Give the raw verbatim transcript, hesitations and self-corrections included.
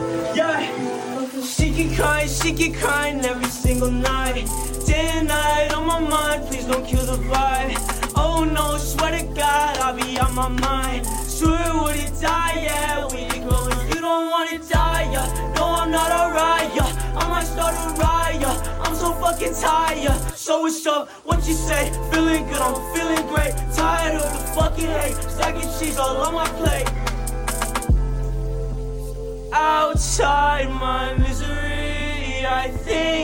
Yeah, she keep crying, she keep crying every single night. Day and night on my mind, please don't kill the vibe. Oh no, swear to God, I'll be on my mind. Swear would it die, yeah, we ain't going. You don't wanna die, yeah. No, I'm not alright, yeah. I might start a riot, yeah. I'm so fucking tired. So what's up, what you say? Feeling good, I'm feeling great. Tired of the fucking hate. Stacking cheese all on my plate. Outside my misery, I think